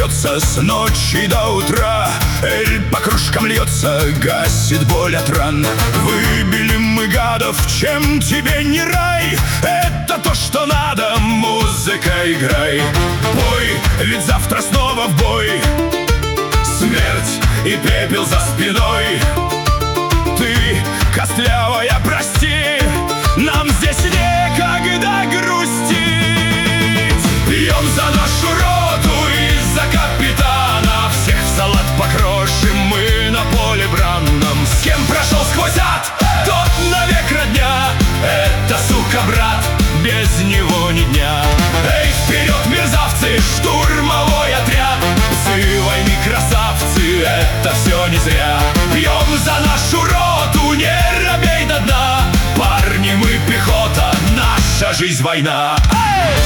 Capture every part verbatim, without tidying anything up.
бьется с ночи до утра. Эль по кружкам льется, гасит боль от ран. Выбили мы гадов, чем тебе не рай. Это то, что надо, музыка, играй. Пой, ведь завтра снова в бой. Смерть и пепел за спиной. Ты, костлявая, прости, нам здесь некогда грустить. Пьем за нашу роту и за капитана. Всех в салат покрошим мы на поле бранном. С кем прошел сквозь ад, тот навек родня. Это, сука, брат, без него ни дня. Эй, вперед, мерзавцы, штурмовой отряд. Псы войны, красавцы, это все не зря. Пьем за нашу роту, не робей до дна. Парни, мы пехота, наша жизнь война. Эй!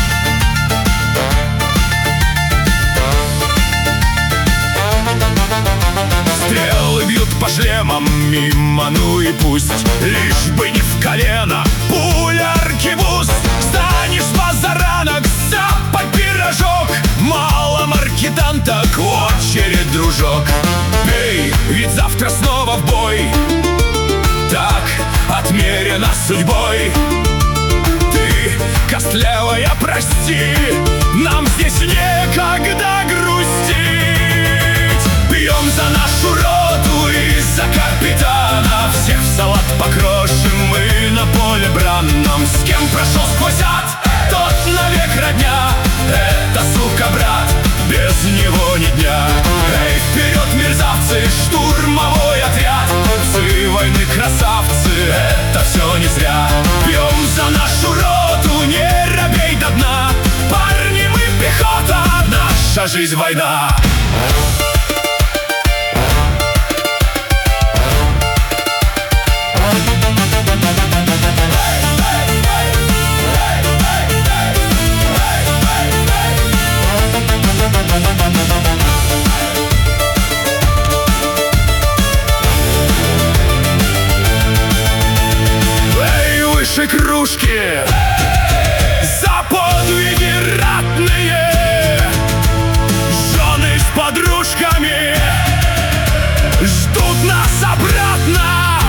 Стрелы бьют по шлемам мимо, ну и пусть. Лишь бы не в колено, пуля аркебуз. Станешь позаранок, сапать пирожок. Мало маркетанток, очередь, дружок. Пей, ведь завтра снова в бой. Так отмерено судьбой. Ты, костлявая, прости, нам здесь некогда грустить. Пьем за нашу роту и за капитана. Всех в салат покрошим мы на поле бранном. С кем прошел сквозь ад, тот навек родня. Это, сука, брат, без него ни дня. Эй, вперед, мерзавцы, штурмовой отряд. Псы войны, красавцы, это все не зря. Пьем за нашу роту, не робей до дна. Парни, мы пехота, наша жизнь война. Кружки за подвиги ратные. Жены с подружками ждут нас обратно.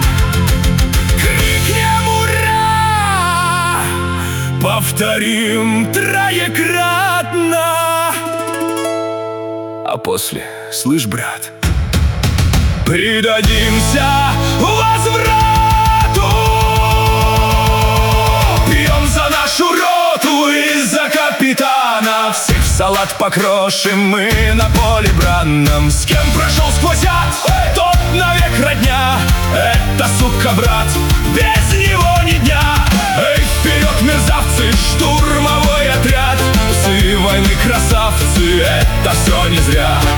Крикнем ура, повторим троекратно. А после, слышь, брат, предадимся возврату. Нашу роту и за капитана. Всех в салат покрошим мы на поле бранном. С кем прошел сквозь ад, тот навек родня. Это, сука, брат, без него ни дня. Эй, вперед, мерзавцы, штурмовой отряд. Псы войны, красавцы, это все не зря.